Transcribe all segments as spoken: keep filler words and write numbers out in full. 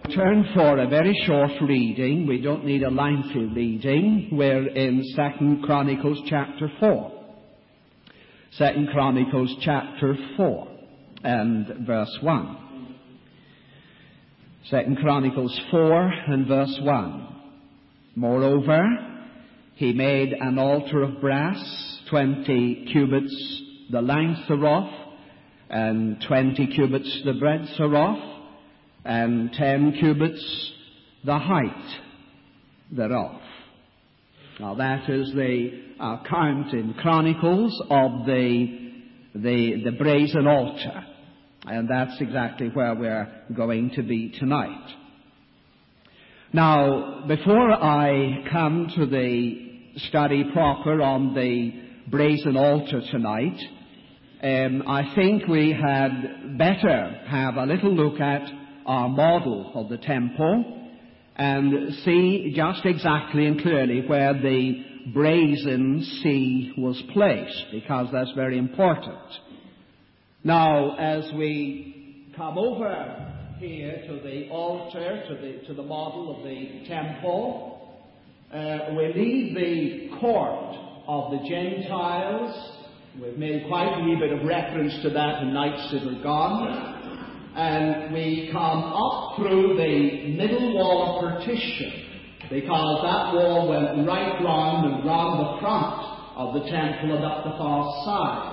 Turn for a very short reading. We don't need a lengthy reading. We're in Second Chronicles chapter four. Second Chronicles chapter four and verse one. Second Chronicles four and verse one. Moreover, he made an altar of brass, twenty cubits the length thereof, and twenty cubits the breadth thereof, and ten cubits the height thereof. Now that is the account in Chronicles of the, the, the brazen altar. And that's exactly where we're going to be tonight. Now, before I come to the study proper on the brazen altar tonight, um, I think we had better have a little look at our model of the temple and see just exactly and clearly where the brazen sea was placed, because that's very important. Now, as we come over here to the altar, to the, to the model of the temple, uh, we leave the court of the Gentiles. We've made quite a wee bit of reference to that in nights that are gone. And we come up through the middle wall of partition, because that wall went right round and round the front of the temple and up the far side.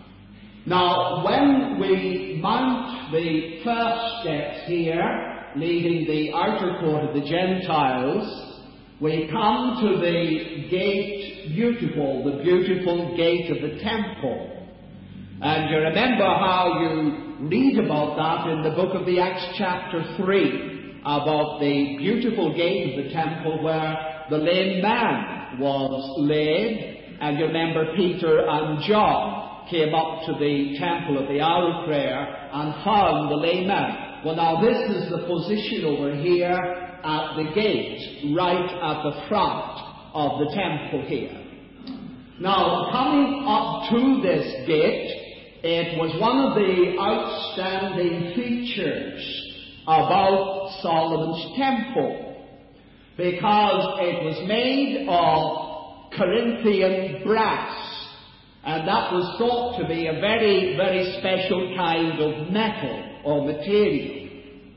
Now, when we mount the first steps here, leaving the outer court of the Gentiles, we come to the gate beautiful, the beautiful gate of the temple. And you remember how you read about that in the book of the Acts chapter three, about the beautiful gate of the temple where the lame man was laid. And you remember Peter and John came up to the temple at the hour of prayer and found the lame man. Well, now this is the position over here at the gate, right at the front of the temple here. Now, coming up to this gate, it was one of the outstanding features about Solomon's temple, because it was made of Corinthian brass, and that was thought to be a very, very special kind of metal or material.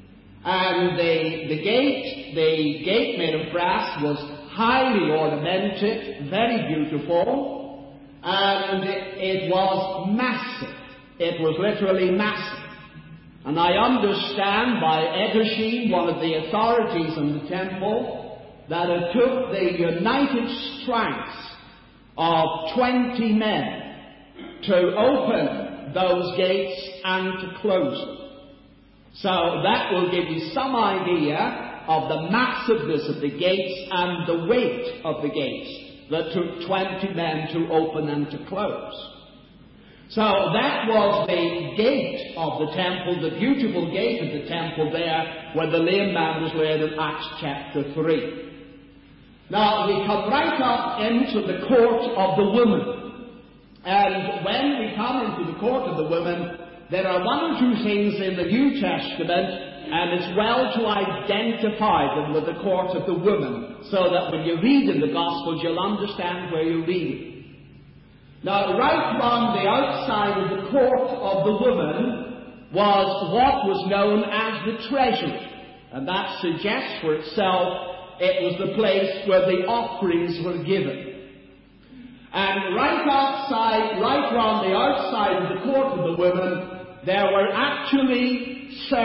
And the, the gate, the gate made of brass was highly ornamented, very beautiful, and it was massive. It was literally massive. And I understand by Edersheim, one of the authorities in the temple, that it took the united strength of twenty men to open those gates and to close them. So that will give you some idea of the massiveness of the gates and the weight of the gates that took twenty men to open and to close. So that was the gate of the temple, the beautiful gate of the temple there, where the lame man was laid in Acts chapter three. Now we come right up into the court of the women. And when we come into the court of the women, there are one or two things in the New Testament, and it's well to identify them with the court of the women, so that when you read in the Gospels, you'll understand where you're reading. Now, right round the outside of the court of the women was what was known as the treasury, and that suggests for itself it was the place where the offerings were given. And right outside, right round the outside of the court of the women, there were actually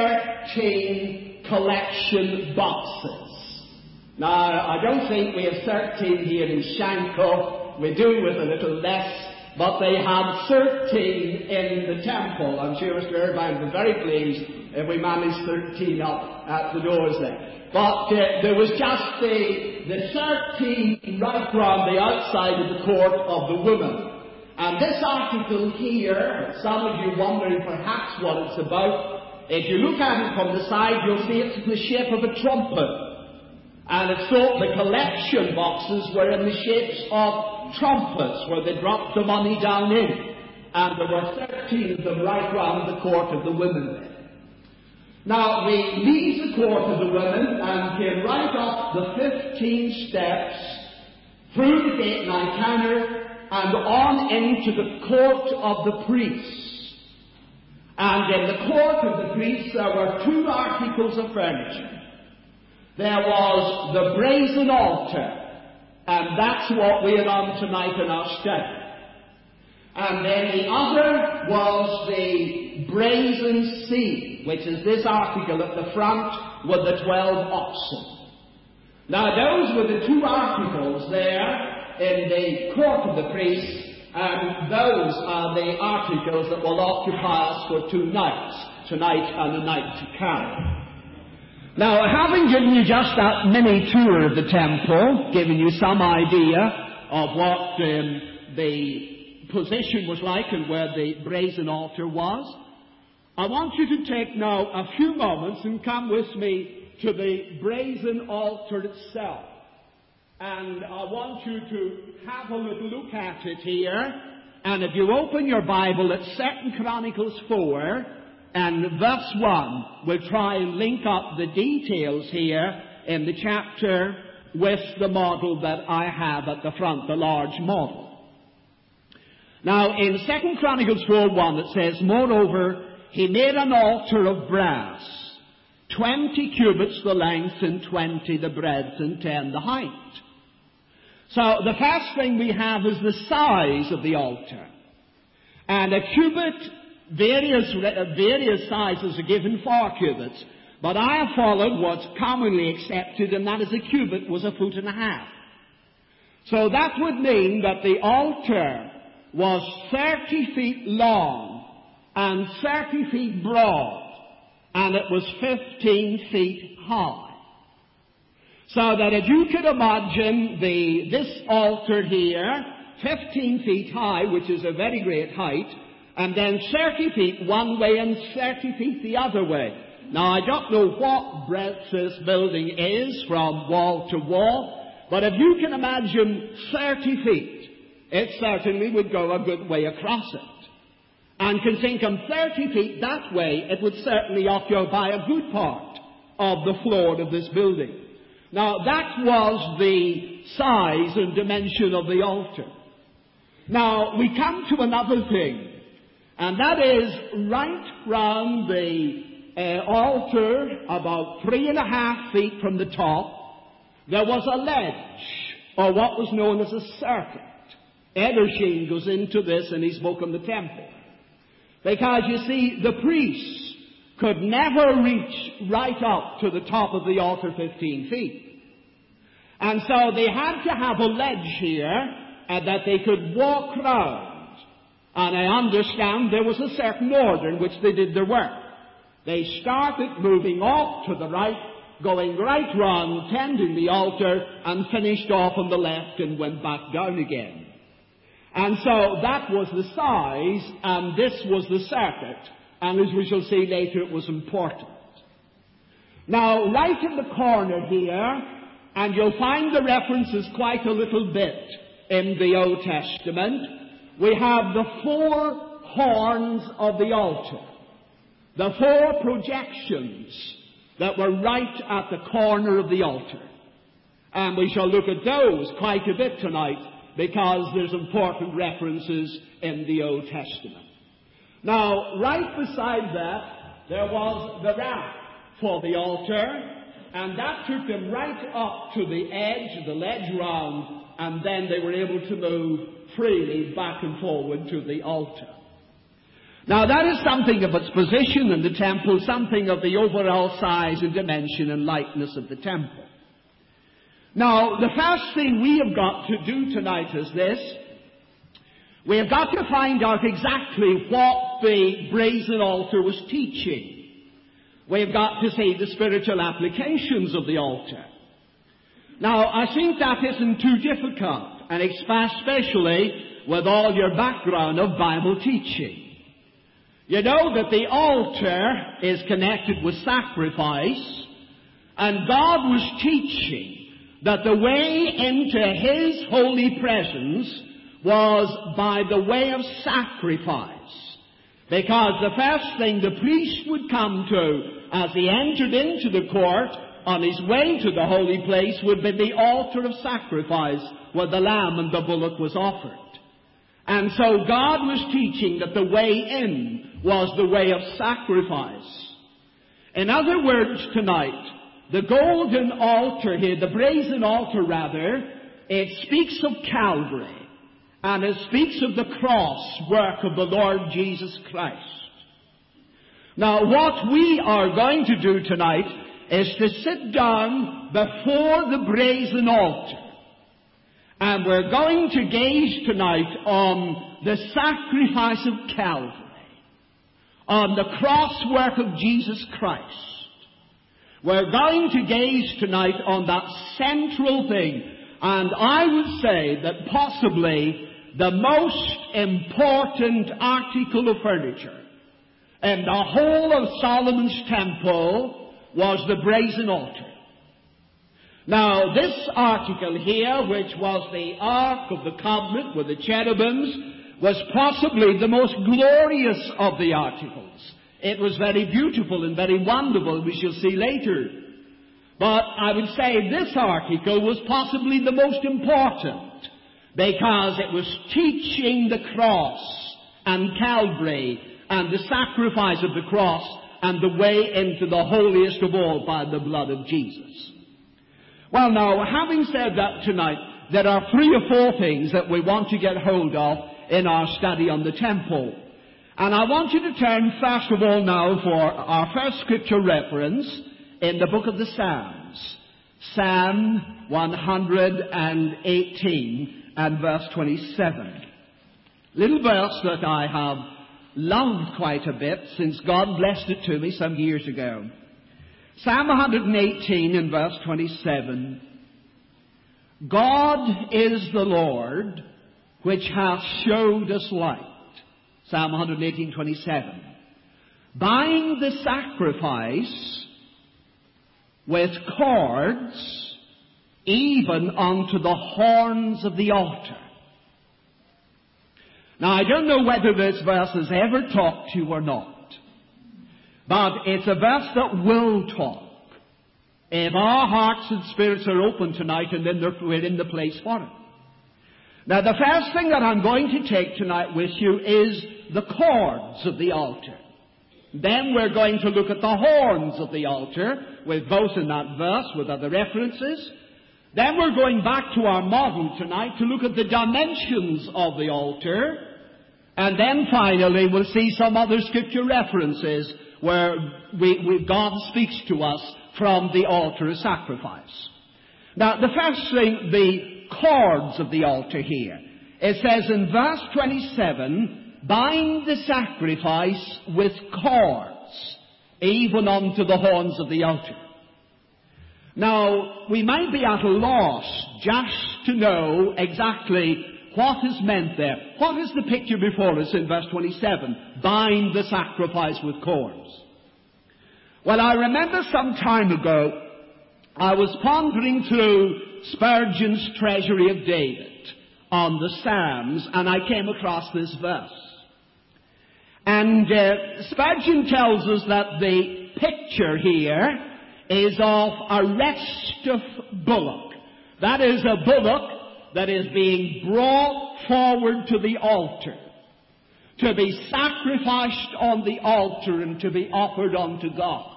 thirteen collection boxes. Now, I don't think we have thirteen here in Shankill. We do with a little less, but they had thirteen in the temple. I'm sure Mister Irvine would be very pleased if we managed thirteen up at the doors there. But uh, there was just the, the thirteen right round the outside of the court of the women. And this article here, some of you wondering perhaps what it's about, if you look at it from the side, you'll see it's in the shape of a trumpet. And it's thought the collection boxes were in the shapes of trumpets, where they dropped the money down in. And there were thirteen of them right round the court of the women. Now, we leave the court of the women and came right up the fifteen steps, through the gate Nicanor, and on into the court of the priests. And in the court of the priests there were two articles of furniture. There was the brazen altar, and that's what we are on tonight in our study. And then the other was the brazen sea, which is this article at the front with the twelve oxen. Now those were the two articles there in the court of the priests, and those are the articles that will occupy us for two nights, tonight and the night to come. Now, having given you just that mini tour of the temple, given you some idea of what um, the position was like and where the brazen altar was, I want you to take now a few moments and come with me to the brazen altar itself. And I want you to have a little look at it here. And if you open your Bible at Second Chronicles four and verse one, we'll try and link up the details here in the chapter with the model that I have at the front, the large model. Now, in Second Chronicles four one, it says, "Moreover, he made an altar of brass, twenty cubits the length, and twenty the breadth, and ten the height." So the first thing we have is the size of the altar. And a cubit, various, various sizes are given four cubits. But I have followed what's commonly accepted, and that is a cubit was a foot and a half. So that would mean that the altar was thirty feet long and thirty feet broad, and it was fifteen feet high. So that if you could imagine the, this altar here, fifteen feet high, which is a very great height, and then thirty feet one way and thirty feet the other way. Now, I don't know what breadth this building is from wall to wall, but if you can imagine thirty feet, it certainly would go a good way across it. And can think on thirty feet that way, it would certainly occupy a good part of the floor of this building. Now, that was the size and dimension of the altar. Now, we come to another thing, and that is right round the uh, altar, about three and a half feet from the top, there was a ledge, or what was known as a circuit. Edersheim goes into this in his book on the temple. Because, you see, the priests could never reach right up to the top of the altar fifteen feet. And so they had to have a ledge here uh, that they could walk round. And I understand there was a certain order in which they did their work. They started moving off to the right, going right round, tending the altar, and finished off on the left and went back down again. And so that was the size, and this was the circuit. And as we shall see later, it was important. Now, right in the corner here, and you'll find the references quite a little bit in the Old Testament, we have the four horns of the altar. The four projections that were right at the corner of the altar. And we shall look at those quite a bit tonight, because there's important references in the Old Testament. Now, right beside that, there was the ramp for the altar, and that took them right up to the edge, the ledge round, and then they were able to move freely back and forward to the altar. Now, that is something of its position in the temple, something of the overall size and dimension and likeness of the temple. Now, the first thing we have got to do tonight is this. We have got to find out exactly what the brazen altar was teaching. We have got to see the spiritual applications of the altar. Now, I think that isn't too difficult, and especially with all your background of Bible teaching. You know that the altar is connected with sacrifice, and God was teaching that the way into His holy presence was by the way of sacrifice. Because the first thing the priest would come to as he entered into the court, on his way to the holy place would be the altar of sacrifice, where the lamb and the bullock was offered. And so God was teaching that the way in was the way of sacrifice. In other words, tonight, the golden altar here, the brazen altar rather, it speaks of Calvary, and it speaks of the cross work of the Lord Jesus Christ. Now, what we are going to do tonight is to sit down before the brazen altar, and we're going to gaze tonight on the sacrifice of Calvary, on the cross work of Jesus Christ. We're going to gaze tonight on that central thing, and I would say that possibly the most important article of furniture in the whole of Solomon's temple was the brazen altar. Now, this article here, which was the Ark of the Covenant with the cherubims, was possibly the most glorious of the articles. It was very beautiful and very wonderful, we shall see later. But I would say this article was possibly the most important, because it was teaching the cross and Calvary and the sacrifice of the cross and the way into the holiest of all by the blood of Jesus. Well, now, having said that tonight, there are three or four things that we want to get hold of in our study on the temple. And I want you to turn, first of all, now for our first scripture reference in the book of the Psalms. Psalm one hundred eighteen and verse twenty-seven. Little verse that I have loved quite a bit since God blessed it to me some years ago. Psalm one hundred eighteen and verse twenty-seven. God is the Lord, which hath showed us light. Psalm one hundred eighteen, twenty-seven. Bind the sacrifice with cords, even unto the horns of the altar. Now, I don't know whether this verse has ever talked to you or not, but it's a verse that will talk if our hearts and spirits are open tonight, and then we're in the place for it. Now, the first thing that I'm going to take tonight with you is the cords of the altar. Then we're going to look at the horns of the altar, with both in that verse, with other references. Then we're going back to our model tonight to look at the dimensions of the altar. And then finally we'll see some other scripture references where we, we, God speaks to us from the altar of sacrifice. Now, the first thing, the cords of the altar here. It says in verse twenty-seven, bind the sacrifice with cords, even unto the horns of the altar. Now, we might be at a loss just to know exactly what is meant there. What is the picture before us in verse twenty-seven? Bind the sacrifice with cords. Well, I remember some time ago, I was pondering through Spurgeon's Treasury of David on the Psalms, and I came across this verse. And uh, Spurgeon tells us that the picture here is of a restive bullock. That is a bullock that is being brought forward to the altar, to be sacrificed on the altar and to be offered unto God.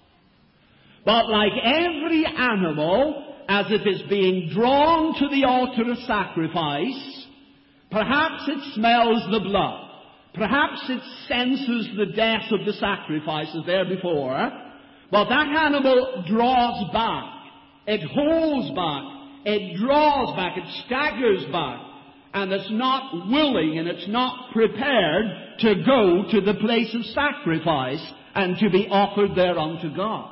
But like every animal, as it is being drawn to the altar of sacrifice, perhaps it smells the blood. Perhaps it senses the death of the sacrifices there before, but that animal draws back. It holds back. It draws back. It staggers back. And it's not willing and it's not prepared to go to the place of sacrifice and to be offered there unto God.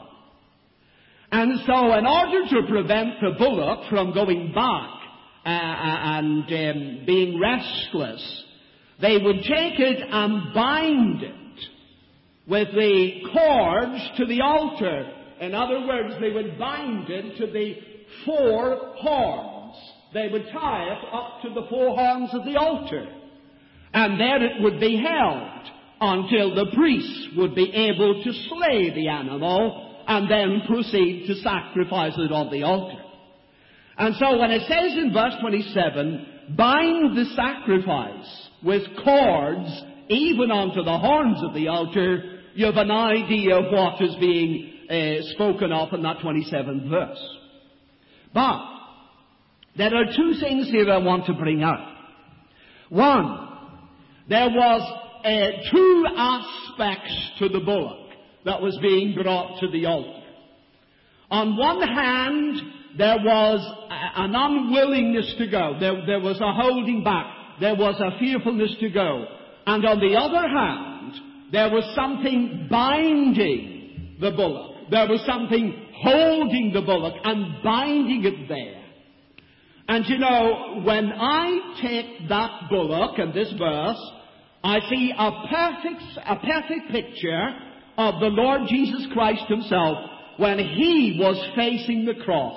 And so in order to prevent the bullock from going back uh, and um, being restless, they would take it and bind it with the cords to the altar. In other words, they would bind it to the four horns. They would tie it up to the four horns of the altar. And there it would be held until the priests would be able to slay the animal and then proceed to sacrifice it on the altar. And so when it says in verse twenty-seven, bind the sacrifice with cords even unto the horns of the altar, you have an idea of what is being uh, spoken of in that twenty-seventh verse. But there are two things here I want to bring out. One, there was uh, two aspects to the bullock that was being brought to the altar. On one hand, there was a, an unwillingness to go. There, there was a holding back. There was a fearfulness to go. And on the other hand, there was something binding the bullock. There was something holding the bullock and binding it there. And you know, when I take that bullock and this verse, I see a perfect, a perfect picture of the Lord Jesus Christ himself when he was facing the cross.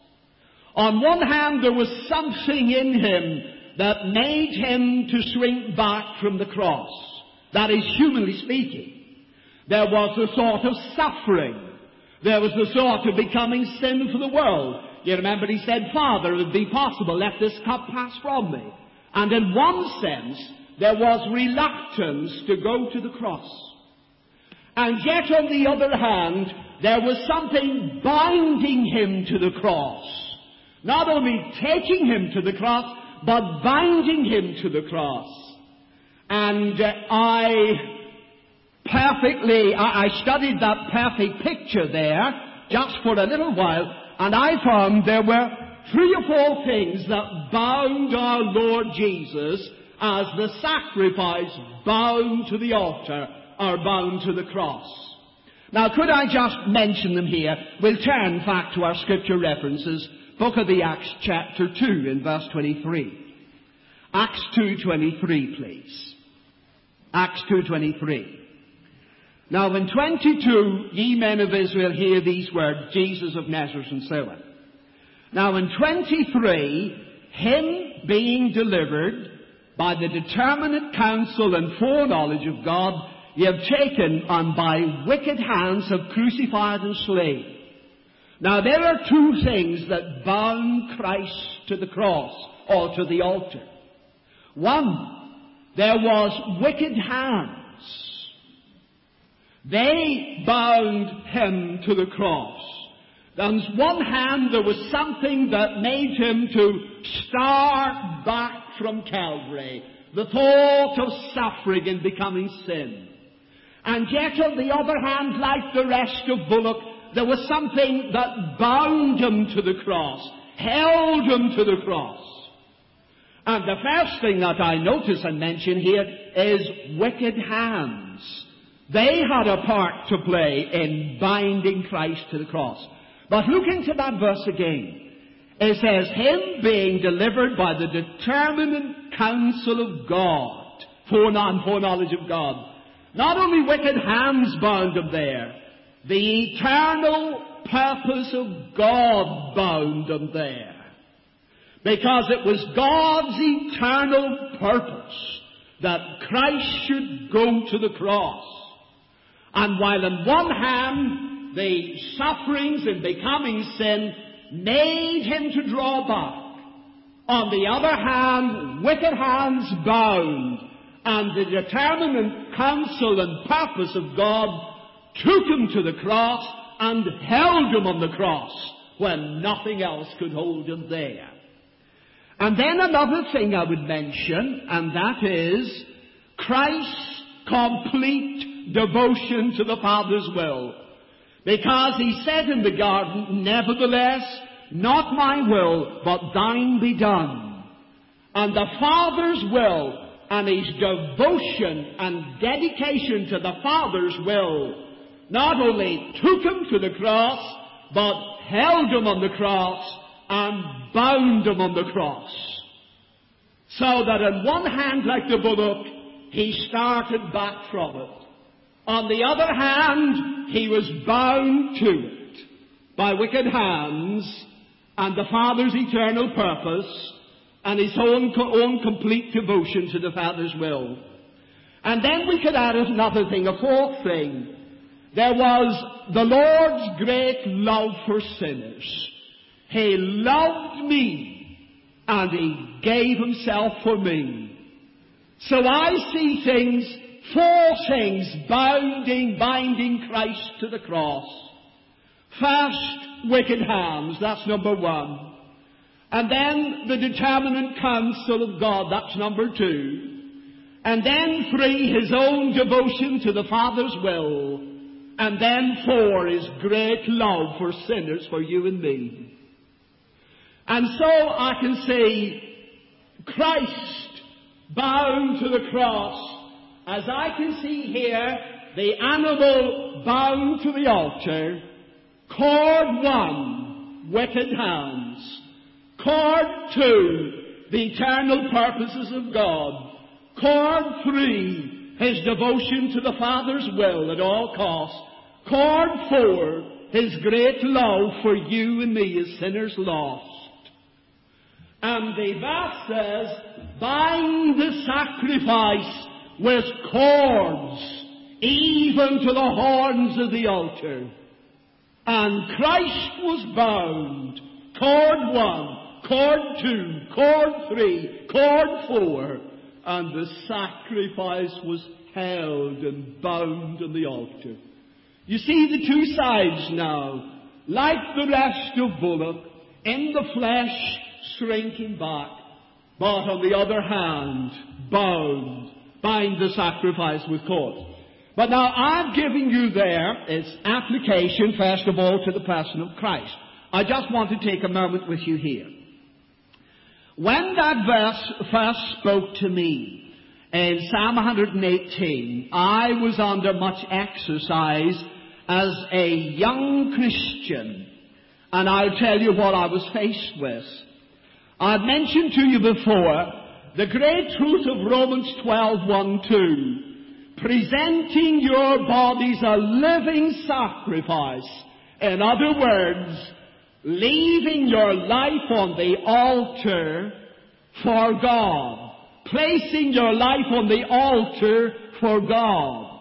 On one hand, there was something in him that made him to shrink back from the cross. That is, humanly speaking. There was a sort of suffering. There was the sort of becoming sin for the world. You remember he said, Father, if it be possible, let this cup pass from me. And in one sense, there was reluctance to go to the cross. And yet, on the other hand, there was something binding him to the cross. Not only taking him to the cross, but binding him to the cross. And uh, I perfectly, I, I studied that perfect picture there just for a little while, and I found there were three or four things that bound our Lord Jesus as the sacrifice bound to the altar or bound to the cross. Now, could I just mention them here? We'll turn back to our scripture references. Book of the Acts, chapter two, in verse twenty-three. Acts two twenty-three, please. Acts two twenty-three. Now, in twenty-two, ye men of Israel, hear these words, Jesus of Nazareth, and so on. Now, in twenty-three, him being delivered by the determinate counsel and foreknowledge of God, ye have taken, and by wicked hands have crucified and slain. Now, there are two things that bound Christ to the cross or to the altar. One, there was wicked hands. They bound him to the cross. On one hand, there was something that made him to start back from Calvary, the thought of suffering and becoming sin. And yet, on the other hand, like the rest of Bullock, there was something that bound him to the cross, held him to the cross. And the first thing that I notice and mention here is wicked hands. They had a part to play in binding Christ to the cross. But look into that verse again. It says, him being delivered by the determinate counsel of God, foreknowledge of God. Not only wicked hands bound him there, the eternal purpose of God bound him there. Because it was God's eternal purpose that Christ should go to the cross. And while on one hand, the sufferings in becoming sin made him to draw back, on the other hand, wicked hands bound, and the determinate counsel and purpose of God took him to the cross and held him on the cross when nothing else could hold him there. And then another thing I would mention, and that is Christ's complete devotion to the Father's will. Because he said in the garden, nevertheless, not my will, but thine be done. And the Father's will and his devotion and dedication to the Father's will not only took him to the cross, but held him on the cross and bound him on the cross. So that on one hand, like the bullock, he started back from it. On the other hand, he was bound to it by wicked hands and the Father's eternal purpose and his own, own complete devotion to the Father's will. And then we could add another thing, a fourth thing. There was the Lord's great love for sinners. He loved me, and He gave Himself for me. So I see things, four things, binding, binding Christ to the cross. First, wicked hands, that's number one. And then the determinate counsel of God, that's number two. And then three, His own devotion to the Father's will. And then four, His great love for sinners, for you and me. And so I can see Christ bound to the cross, as I can see here, the animal bound to the altar. Cord one, wicked hands. Cord two, the eternal purposes of God. Cord three, His devotion to the Father's will at all costs. Cord four, His great love for you and me as sinners lost. And the verse says, bind the sacrifice with cords, even to the horns of the altar. And Christ was bound, cord one, cord two, cord three, cord four, and the sacrifice was held and bound on the altar. You see the two sides now, like the rest of Bullock, in the flesh, shrinking back, but on the other hand, bound, bind the sacrifice with cords. But now I've given you there its application, first of all, to the person of Christ. I just want to take a moment with you here. When that verse first spoke to me in Psalm one eighteen, I was under much exercise as a young Christian, and I'll tell you what I was faced with. I've mentioned to you before the great truth of Romans twelve, one, two. Presenting your bodies a living sacrifice. In other words, leaving your life on the altar for God. Placing your life on the altar for God.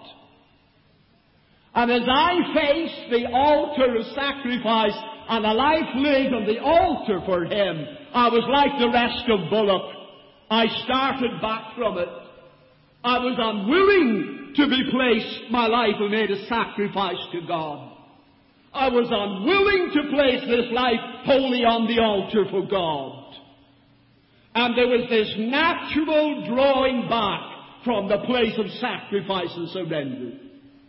And as I faced the altar of sacrifice and a life laid on the altar for Him, I was like the rest of Bullock. I started back from it. I was unwilling to be placed, my life and made a sacrifice to God. I was unwilling to place this life wholly on the altar for God. And there was this natural drawing back from the place of sacrifice and surrender.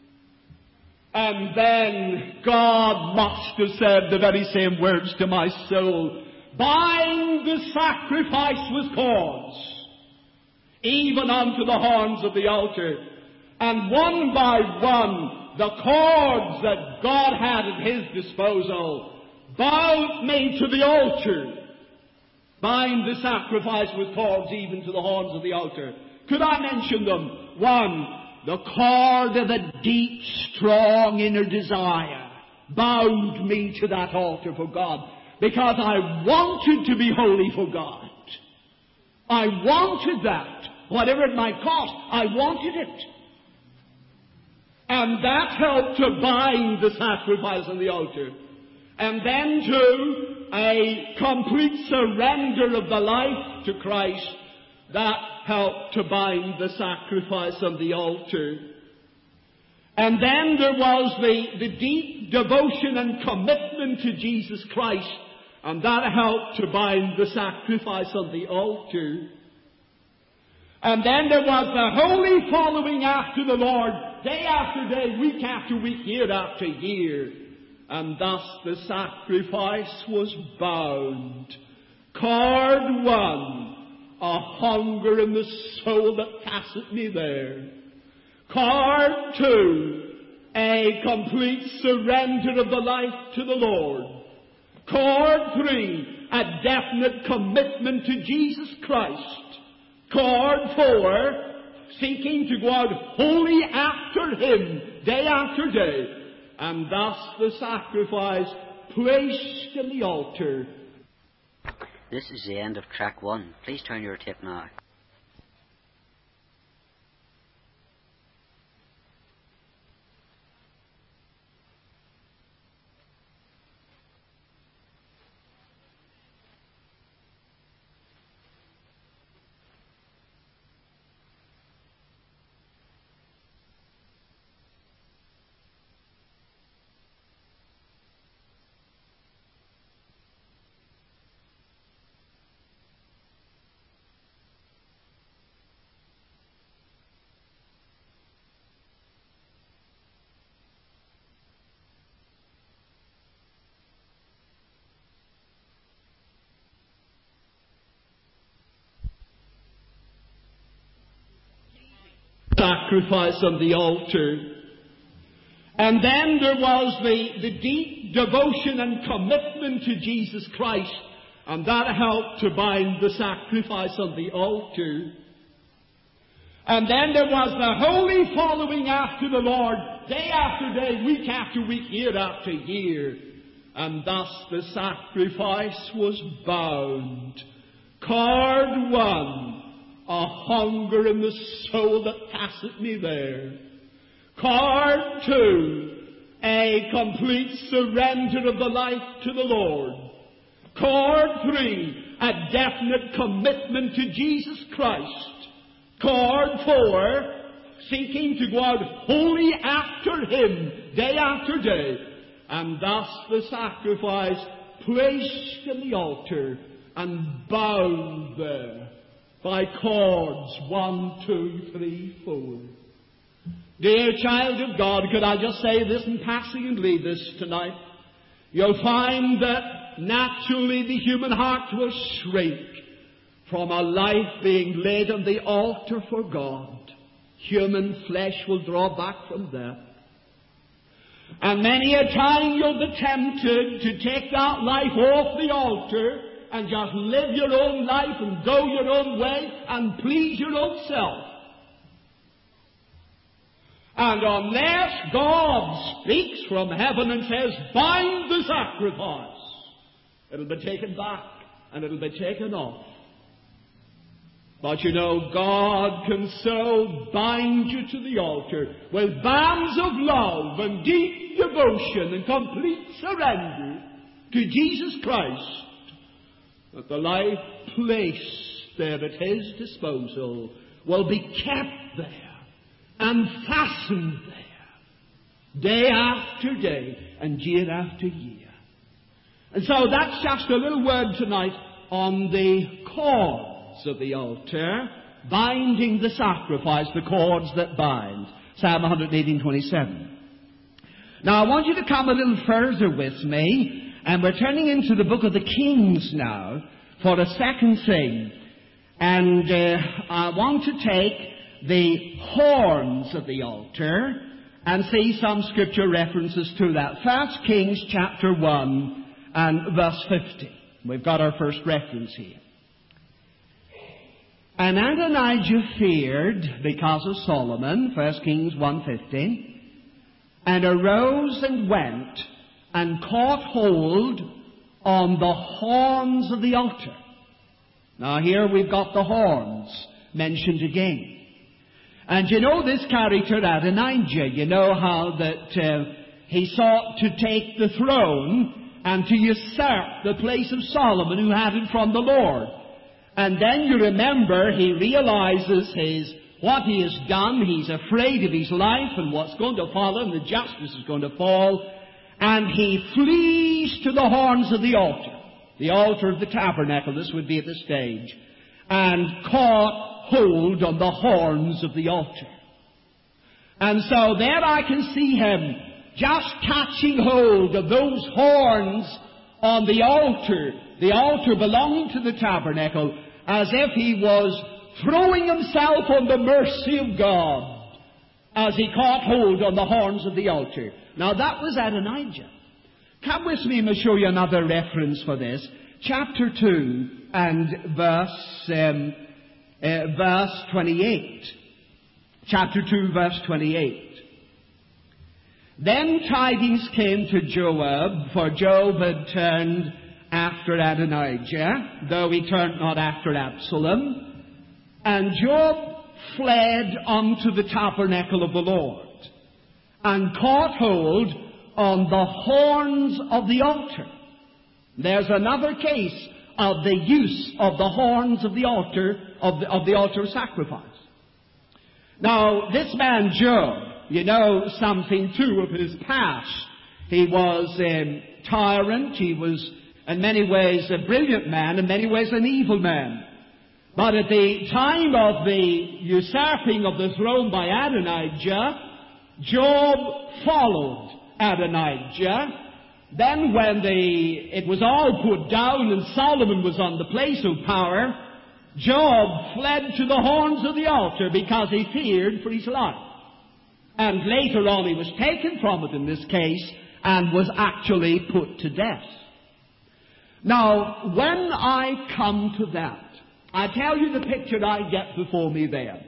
And then God must have said the very same words to my soul. Bind the sacrifice with cords, even unto the horns of the altar. And one by one, the cords that God had at His disposal bound me to the altar. Bind the sacrifice with cords even to the horns of the altar. Could I mention them? One, the cord of a deep, strong inner desire bound me to that altar for God, because I wanted to be holy for God. I wanted that. Whatever it might cost, I wanted it. And that helped to bind the sacrifice on the altar. And then to a complete surrender of the life to Christ, that helped to bind the sacrifice on the altar. And then there was the, the deep devotion and commitment to Jesus Christ, and that helped to bind the sacrifice on the altar. And then there was the holy following after the Lord, day after day, week after week, year after year. And thus the sacrifice was bound. Cord one, a hunger in the soul that fastened me there. Cord two, a complete surrender of the life to the Lord. Cord three, a definite commitment to Jesus Christ. Cord four, seeking to go out wholly after Him, day after day. And thus the sacrifice placed in the altar. This is the end of track one. Please turn your tape now. sacrifice on the altar. And then there was the, the deep devotion and commitment to Jesus Christ, and that helped to bind the sacrifice on the altar. And then there was the holy following after the Lord, day after day, week after week, year after year. And thus the sacrifice was bound. Cord one, a hunger in the soul that passeth me there. Cord two, a complete surrender of the life to the Lord. Cord three, a definite commitment to Jesus Christ. Cord four, seeking to go out wholly after Him, day after day. And thus the sacrifice placed in the altar and bound there by cords one, two, three, four. Dear child of God, could I just say this in passing and leave this tonight? You'll find that naturally the human heart will shrink from a life being laid on the altar for God. Human flesh will draw back from that. And many a time you'll be tempted to take that life off the altar and just live your own life and go your own way and please your own self. And unless God speaks from heaven and says, bind the sacrifice, it'll be taken back and it'll be taken off. But you know, God can so bind you to the altar with bands of love and deep devotion and complete surrender to Jesus Christ that the life placed there at His disposal will be kept there and fastened there, day after day and year after year. And so that's just a little word tonight on the cords of the altar, binding the sacrifice, the cords that bind. Psalm one eighteen twenty-seven. Now I want you to come a little further with me, and we're turning into the book of the Kings now for a second thing. And uh, I want to take the horns of the altar and see some scripture references to that. First Kings chapter one and verse fifty. We've got our first reference here. And Adonijah feared because of Solomon, First Kings one fifty, and arose and went and caught hold on the horns of the altar. Now here we've got the horns mentioned again. And you know this character Adonijah, you know how that uh, he sought to take the throne and to usurp the place of Solomon, who had it from the Lord. And then you remember he realizes his what he has done. He's afraid of his life and what's going to follow, and the justice is going to fall. And he flees to the horns of the altar, the altar of the tabernacle. This would be at this stage, and caught hold on the horns of the altar. And so there I can see him just catching hold of those horns on the altar, the altar belonging to the tabernacle, as if he was throwing himself on the mercy of God as he caught hold on the horns of the altar. Now that was Adonijah. Come with me and I'll show you another reference for this. Chapter two and verse um, uh, verse twenty-eight. Chapter two, verse twenty-eight. Then tidings came to Joab, for Joab had turned after Adonijah, though he turned not after Absalom. And Joab fled unto the tabernacle of the Lord, and caught hold on the horns of the altar. There's another case of the use of the horns of the altar, of the, of the altar of sacrifice. Now, this man Joab, you know something too of his past. He was a tyrant. He was in many ways a brilliant man, in many ways an evil man. But at the time of the usurping of the throne by Adonijah, Joab followed Adonijah. Then when the, it was all put down and Solomon was on the place of power, Job fled to the horns of the altar because he feared for his life. And later on he was taken from it in this case and was actually put to death. Now, when I come to that, I tell you the picture I get before me there.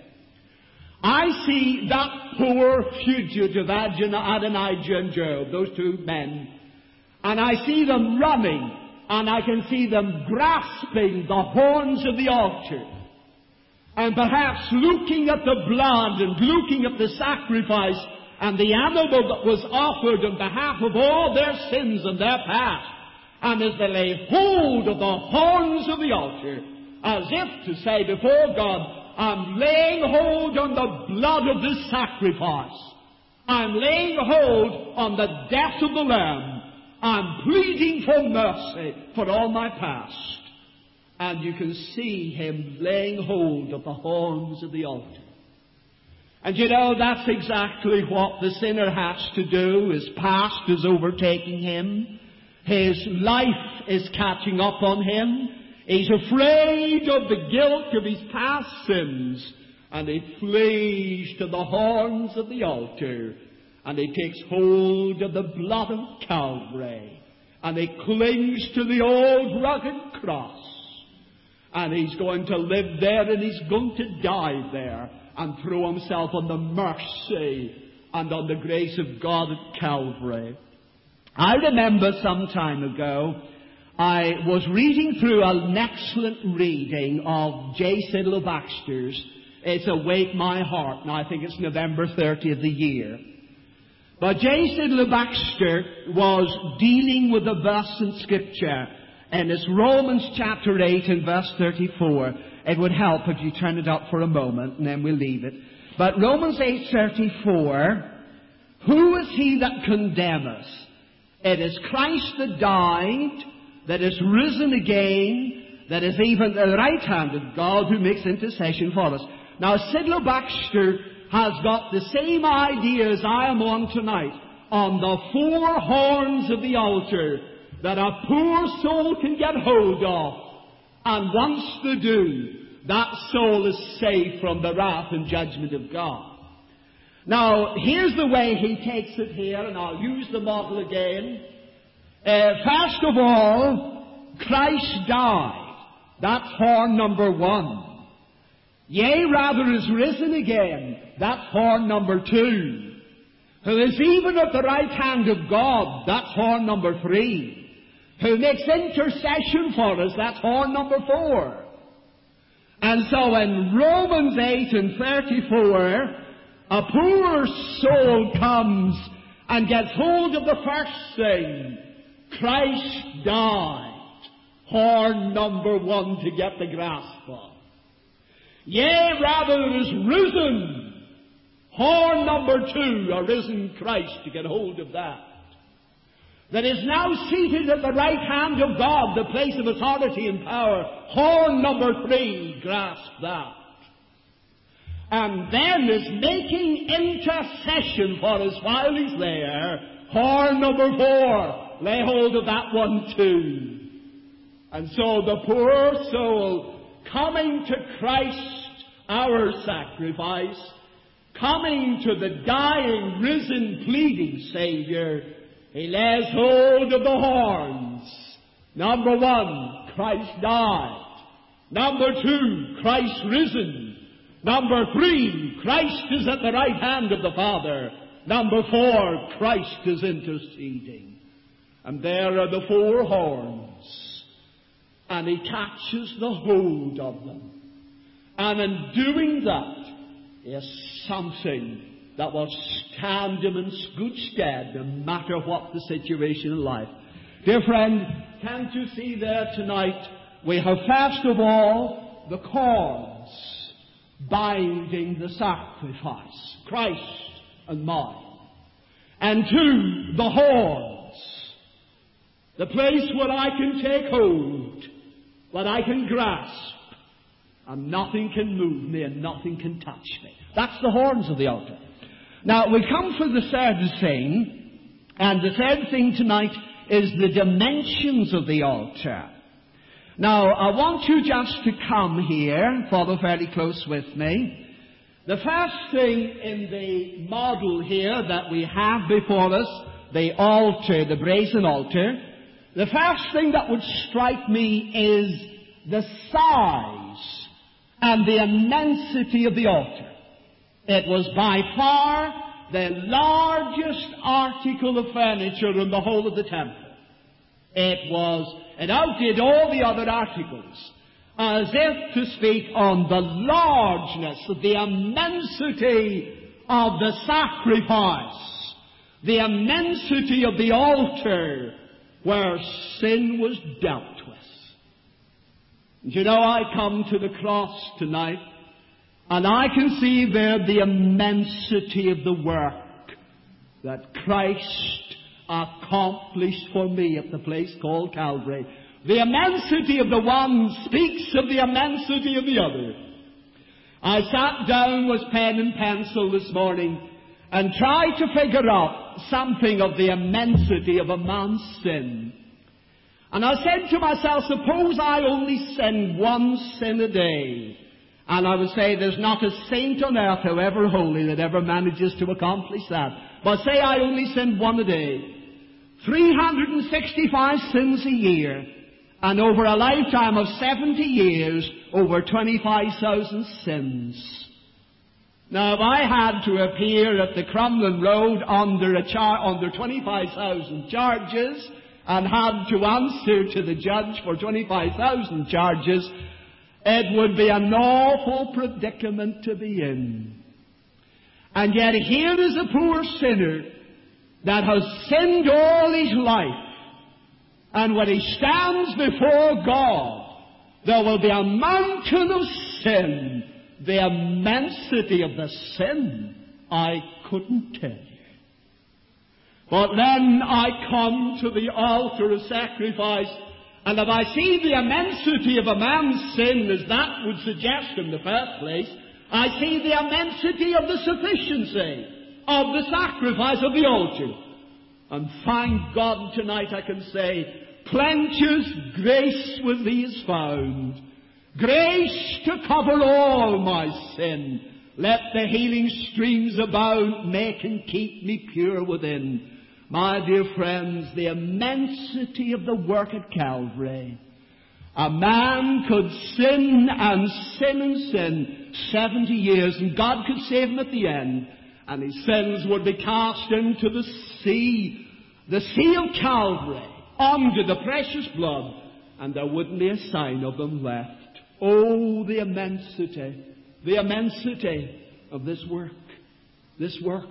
I see that poor fugitive Adonijah and Job, those two men, and I see them running, and I can see them grasping the horns of the altar, and perhaps looking at the blood and looking at the sacrifice and the animal that was offered on behalf of all their sins and their past. And as they lay hold of the horns of the altar, as if to say before God, I'm laying hold on the blood of this sacrifice. I'm laying hold on the death of the Lamb. I'm pleading for mercy for all my past. And you can see him laying hold of the horns of the altar. And you know, that's exactly what the sinner has to do. His past is overtaking him. His life is catching up on him. He's afraid of the guilt of his past sins. And he flees to the horns of the altar. And he takes hold of the blood of Calvary. And he clings to the old rugged cross. And he's going to live there, and he's going to die there, and throw himself on the mercy and on the grace of God at Calvary. I remember some time ago, I was reading through an excellent reading of J. Sidlow Baxter's It's Awake My Heart. Now, I think it's November thirtieth of the year. But J. Sidlow Baxter was dealing with a verse in Scripture, and it's Romans chapter eight and verse thirty-four. It would help if you turn it up for a moment, and then we'll leave it. But Romans eight thirty-four, who is he that condemneth? It is Christ that died, that is risen again, that is even at the right hand of God, who makes intercession for us. Now, Sidlow Baxter has got the same idea as I am on tonight, on the four horns of the altar, that a poor soul can get hold of. And once they do, that soul is saved from the wrath and judgment of God. Now, here's the way he takes it here, and I'll use the model again. Uh, first of all, Christ died. That's horn number one. Yea, rather is risen again. That's horn number two. Who is even at the right hand of God. That's horn number three. Who makes intercession for us. That's horn number four. And so in Romans eight and thirty-four, a poor soul comes and gets hold of the first thing. Christ died. Horn number one to get the grasp of. Yea, rather it is risen. Horn number two, a risen Christ to get hold of that. That is now seated at the right hand of God, the place of authority and power. Horn number three, grasp that. And then is making intercession for us while he's there. Horn number four, lay hold of that one too. And so the poor soul, coming to Christ, our sacrifice, coming to the dying, risen, pleading Savior, he lays hold of the horns. Number one, Christ died. Number two, Christ risen. Number three, Christ is at the right hand of the Father. Number four, Christ is interceding. And there are the four horns. And he catches the hold of them. And in doing that, is something that will stand him in good stead, no matter what the situation in life. Dear friend, can't you see there tonight, we have first of all the cords binding the sacrifice, Christ and mine. And two, the horns, the place where I can take hold, where I can grasp, and nothing can move me and nothing can touch me. That's the horns of the altar. Now, we come to the third thing, and the third thing tonight is the dimensions of the altar. Now, I want you just to come here, follow fairly close with me. The first thing in the model here that we have before us, the altar, the brazen altar, the first thing that would strike me is the size and the immensity of the altar. It was by far the largest article of furniture in the whole of the temple. It was, it outdid all the other articles, as if to speak on the largeness, the immensity of the sacrifice, the immensity of the altar where sin was dealt with. And you know, I come to the cross tonight, and I can see there the immensity of the work that Christ accomplished for me at the place called Calvary. The immensity of the one speaks of the immensity of the other. I sat down with pen and pencil this morning and tried to figure out something of the immensity of a man's sin. And I said to myself, suppose I only sin one sin a day. And I would say there's not a saint on earth, however holy, that ever manages to accomplish that. But say I only sin one a day. three hundred sixty-five sins a year. And over a lifetime of seventy years, over twenty-five thousand sins. Now, if I had to appear at the Crumlin Road under a char- under twenty-five thousand charges, and had to answer to the judge for twenty-five thousand charges, it would be an awful predicament to be in. And yet here is a poor sinner that has sinned all his life. And when he stands before God, there will be a mountain of sin. The immensity of the sin, I couldn't tell you. But then I come to the altar of sacrifice, and if I see the immensity of a man's sin, as that would suggest in the first place, I see the immensity of the sufficiency of the sacrifice of the altar. And thank God tonight I can say, plenteous grace with thee is found. Grace to cover all my sin. Let the healing streams abound, make and keep me pure within. My dear friends, the immensity of the work at Calvary. A man could sin and sin and sin seventy years, and God could save him at the end. And his sins would be cast into the sea, the sea of Calvary, under the precious blood, and there wouldn't be a sign of them left. Oh, the immensity, the immensity of this work, this work.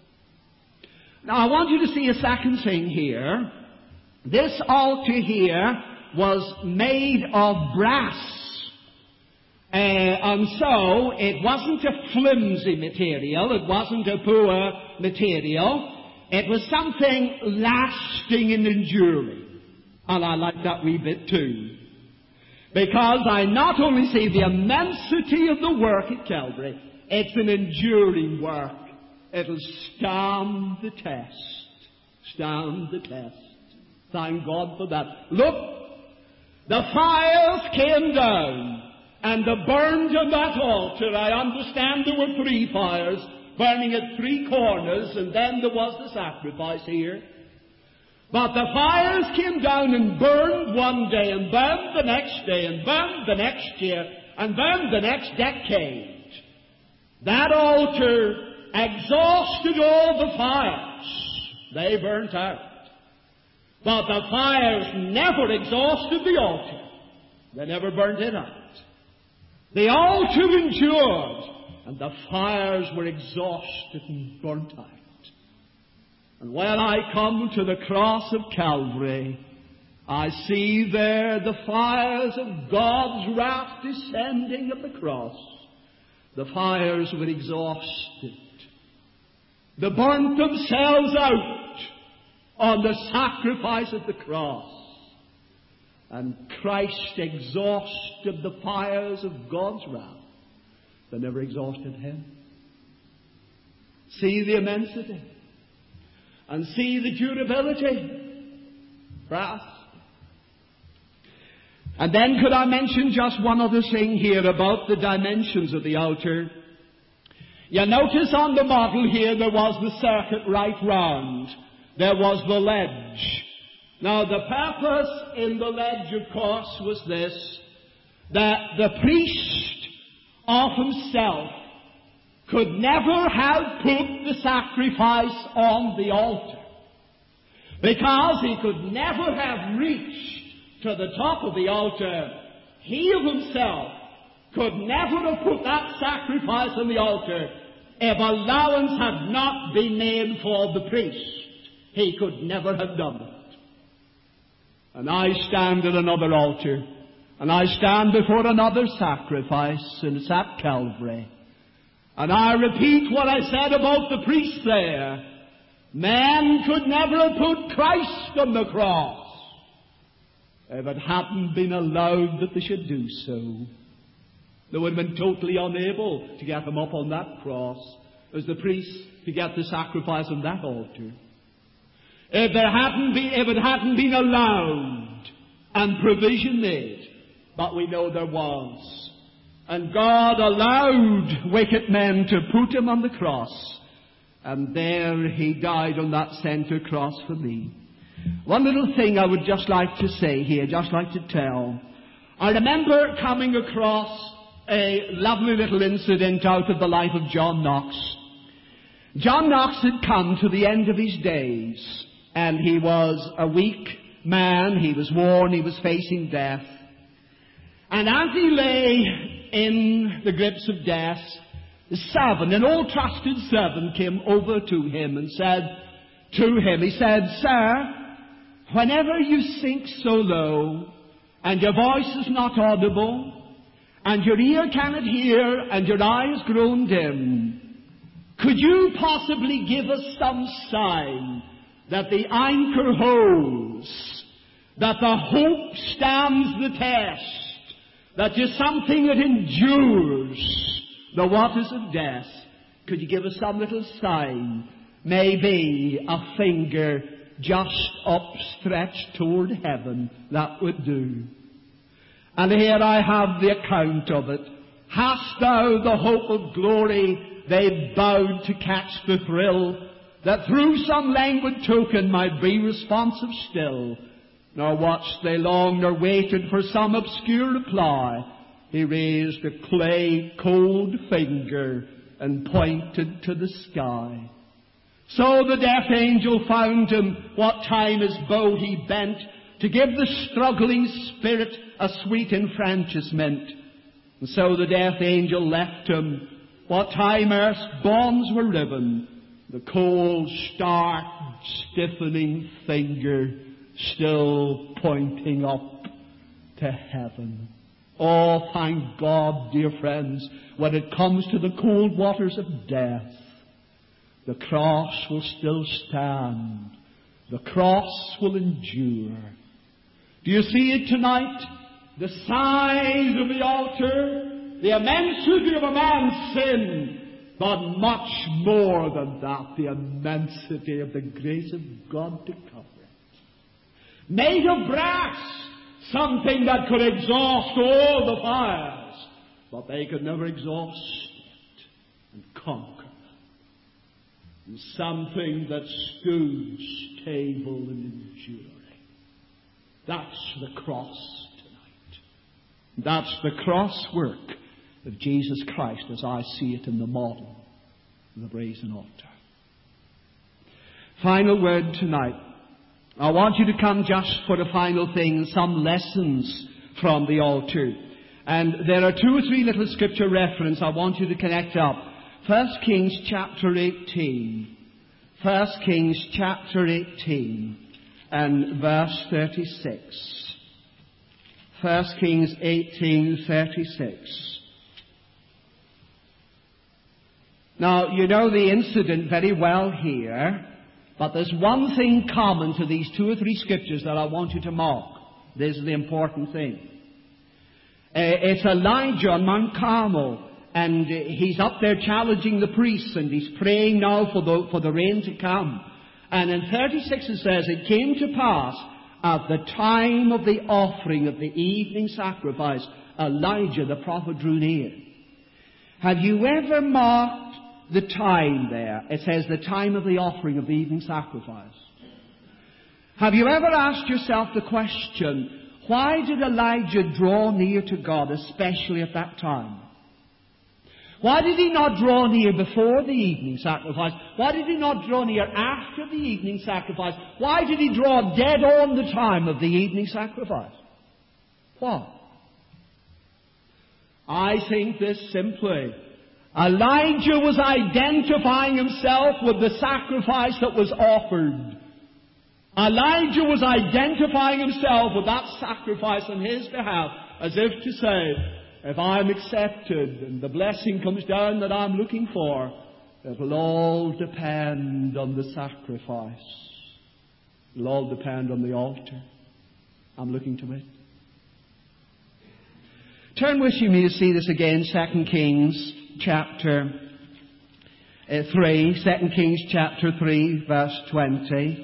Now, I want you to see a second thing here. This altar here was made of brass. Uh, and so, it wasn't a flimsy material, it wasn't a poor material, it was something lasting and enduring. And I like that wee bit too. Because I not only see the immensity of the work at Calvary, it's an enduring work. It'll stand the test. Stand the test. Thank God for that. Look, the fires came down. And the burned on that altar, I understand there were three fires burning at three corners, and then there was the sacrifice here. But the fires came down and burned one day, and burned the next day, and burned the next year, and burned the next decade. That altar exhausted all the fires. They burnt out. But the fires never exhausted the altar. They never burned it out. The altar endured, and the fires were exhausted and burnt out. And when I come to the cross of Calvary, I see there the fires of God's wrath descending at the cross. The fires were exhausted. They burnt themselves out on the sacrifice at the cross. And Christ exhausted the fires of God's wrath. They never exhausted Him. See the immensity. And see the durability. Brass. And then could I mention just one other thing here about the dimensions of the altar? You notice on the model here there was the circuit right round. There was the ledge. Now the purpose in the ledge, of course, was this, that the priest of himself could never have put the sacrifice on the altar, because he could never have reached to the top of the altar. He of himself could never have put that sacrifice on the altar if allowance had not been made for the priest. He could never have done it. And I stand at another altar, and I stand before another sacrifice, and it's at Calvary. And I repeat what I said about the priest there. Man could never have put Christ on the cross if it hadn't been allowed that they should do so. They would have been totally unable to get him up on that cross as the priest to get the sacrifice on that altar. If there hadn't been, if it hadn't been allowed and provision made, but we know there was. And God allowed wicked men to put him on the cross, and there he died on that center cross for me. One little thing I would just like to say here, just like to tell. I remember coming across a lovely little incident out of the life of John Knox. John Knox had come to the end of his days, and he was a weak man. He was worn. He was facing death. And as he lay in the grips of death, the servant, an old trusted servant, came over to him and said to him, he said, "Sir, whenever you sink so low, and your voice is not audible, and your ear cannot hear, and your eyes grown dim, could you possibly give us some sign that the anchor holds, that the hope stands the test, that you're something that endures the waters of death? Could you give us some little sign, maybe a finger just upstretched toward heaven? That would do." And here I have the account of it. "Hast thou the hope of glory?" They bowed to catch the thrill that through some languid token might be responsive still. Nor watched they long, nor waited for some obscure reply. He raised a clay cold finger and pointed to the sky. So the death angel found him, what time his bow he bent, to give the struggling spirit a sweet enfranchisement. And so the death angel left him, what time earth's bonds were riven, the cold, stark, stiffening finger still pointing up to heaven. Oh, thank God, dear friends, when it comes to the cold waters of death, the cross will still stand. The cross will endure. Do you see it tonight? The size of the altar, the immensity of a man's sin, but much more than that, the immensity of the grace of God to cover it. Made of brass, something that could exhaust all the fires, but they could never exhaust it and conquer it. And something that stood stable and enduring. That's the cross tonight. That's the cross work of Jesus Christ as I see it in the model of the brazen altar. Final word tonight. I want you to come just for the final thing, some lessons from the altar. And there are two or three little scripture references I want you to connect up. First Kings chapter eighteen. First Kings chapter eighteen and verse thirty-six. First Kings eighteen, thirty-six. Now, you know the incident very well here, but there's one thing common to these two or three scriptures that I want you to mark. This is the important thing. Uh, it's Elijah on Mount Carmel, and uh, he's up there challenging the priests, and he's praying now for the, for the rain to come. And in thirty-six it says, "It came to pass, at the time of the offering of the evening sacrifice, Elijah the prophet drew near. Have you ever marked the time there? It says the time of the offering of the evening sacrifice. Have you ever asked yourself the question, why did Elijah draw near to God, especially at that time? Why did he not draw near before the evening sacrifice? Why did he not draw near after the evening sacrifice? Why did he draw dead on the time of the evening sacrifice? Why? I think this simply. Elijah was identifying himself with the sacrifice that was offered. Elijah was identifying himself with that sacrifice on his behalf, as if to say, if I'm accepted and the blessing comes down that I'm looking for, it will all depend on the sacrifice. It will all depend on the altar I'm looking to it. Turn with me to see this again, Second Kings chapter uh, three. Second Kings chapter three, verse twenty.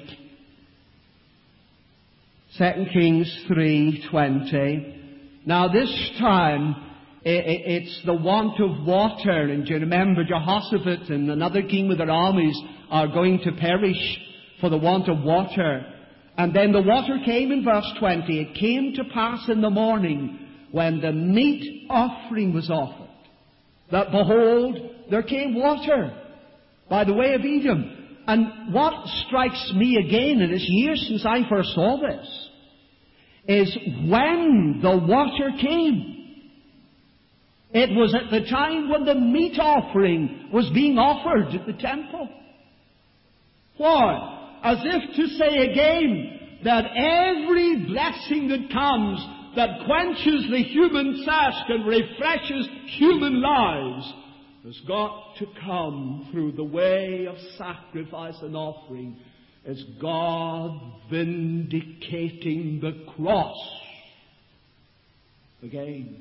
Second Kings three twenty. Now this time, it's the want of water. And do you remember Jehoshaphat and another king with their armies are going to perish for the want of water. And then the water came in verse twenty. It came to pass in the morning when the meat offering was offered, that behold, there came water by the way of Edom. And what strikes me again, and it's years since I first saw this, is when the water came, it was at the time when the meat offering was being offered at the temple. Why? As if to say again that every blessing that comes, that quenches the human thirst and refreshes human lives, has got to come through the way of sacrifice and offering. It's God vindicating the cross again.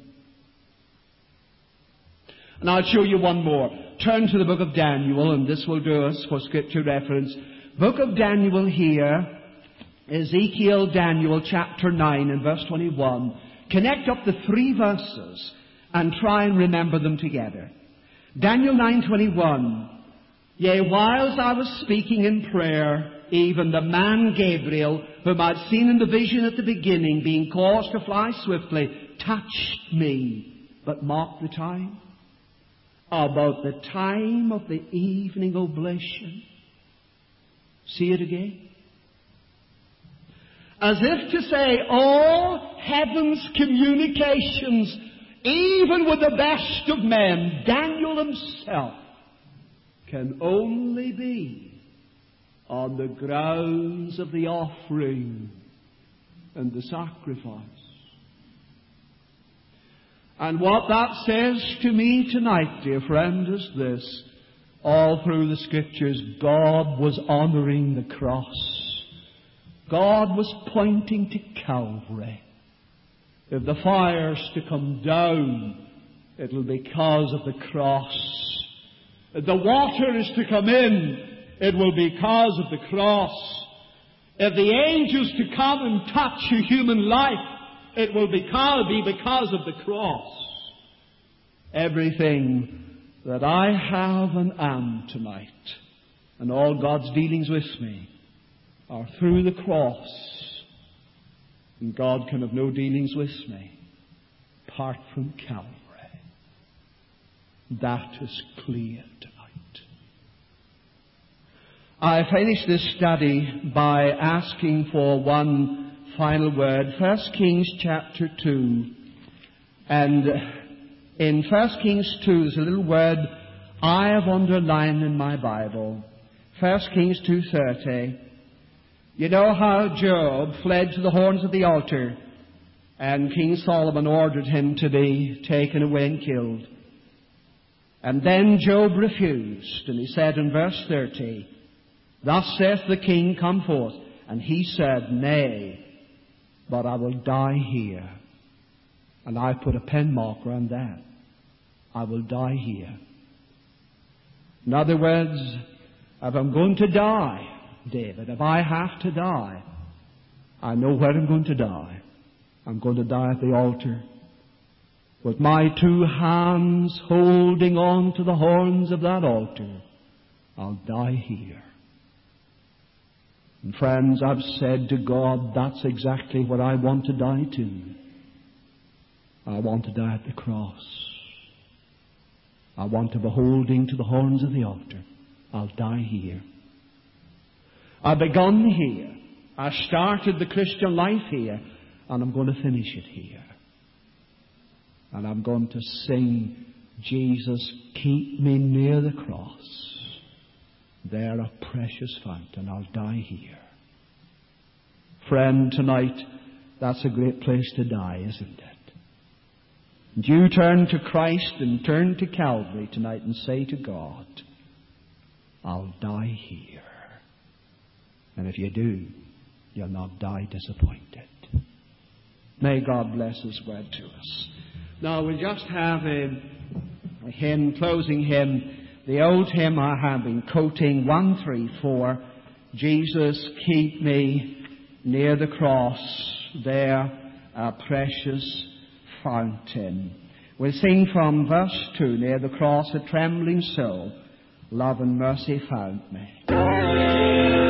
And I'll show you one more. Turn to the book of Daniel, and this will do us for scripture reference. Book of Daniel here, Ezekiel, Daniel, chapter nine and verse twenty-one. Connect up the three verses and try and remember them together. Daniel nine twenty-one. Yea, whilst I was speaking in prayer, even the man Gabriel, whom I'd seen in the vision at the beginning, being caused to fly swiftly, touched me. But mark the time. About the time of the evening oblation. See it again. As if to say, all heaven's communications, even with the best of men, Daniel himself, can only be on the grounds of the offering and the sacrifice. And what that says to me tonight, dear friend, is this. All through the Scriptures, God was honouring the cross. God was pointing to Calvary. If the fire's to come down, it'll be because of the cross. If the water is to come in, it will be because of the cross. If the angels to come and touch a human life, it will be because of the cross. Everything that I have and am tonight, and all God's dealings with me, are through the cross. And God can have no dealings with me apart from Calvary. That is clear tonight. I finish this study by asking for one final word. First Kings chapter two. And in First Kings two, there's a little word I have underlined in my Bible. First Kings two thirty. You know how Job fled to the horns of the altar, and King Solomon ordered him to be taken away and killed. And then Job refused, and he said in verse thirty, Thus saith the king, come forth. And he said, Nay, but I will die here. And I put a pen marker on that. I will die here. In other words, if I'm going to die, David, if I have to die, I know where I'm going to die. I'm going to die at the altar, with my two hands holding on to the horns of that altar. I'll die here. And friends, I've said to God, that's exactly what I want to die to. I want to die at the cross. I want to be holding to the horns of the altar. I'll die here. I begun here. I started the Christian life here, and I'm going to finish it here. And I'm going to sing, Jesus, keep me near the cross. There a precious fountain. I'll die here. Friend, tonight, that's a great place to die, isn't it? And you turn to Christ and turn to Calvary tonight and say to God, I'll die here. And if you do, you'll not die disappointed. May God bless His word to us. Now we'll just have a, a hymn, closing hymn. The old hymn I have been quoting, one three four, Jesus, keep me near the cross, there a precious fountain. We'll sing from verse two, near the cross a trembling soul, love and mercy found me.